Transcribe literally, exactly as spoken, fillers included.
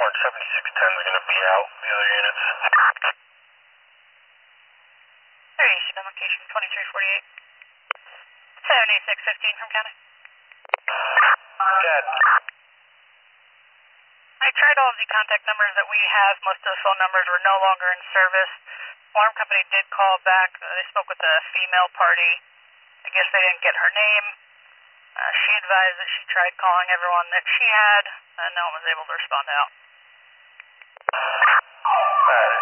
Orange seventy-six ten is going to be out, the other units. There you see location twenty-three forty-eight. seven eight six fifteen from county. Cat. I tried all of the contact numbers that we have. Most of the phone numbers were no longer in service. Alarm company did call back. Uh, they spoke with the female party. I guess they didn't get her name. Uh, she advised that she tried calling everyone that she had, and no one was able to respond out. Alright,